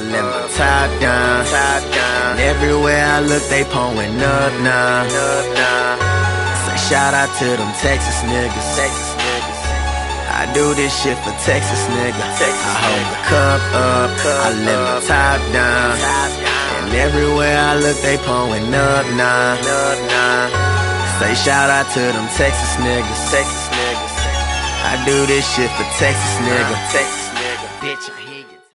let my top down. And everywhere I look, they pouring up now. Say shout out to them Texas niggas. I do this shit for Texas nigga. I hold my cup up, I let my top down. And everywhere I look, they pouring up now. Say shout out to them Texas niggas. I do this shit for Texas nigga. Bitch.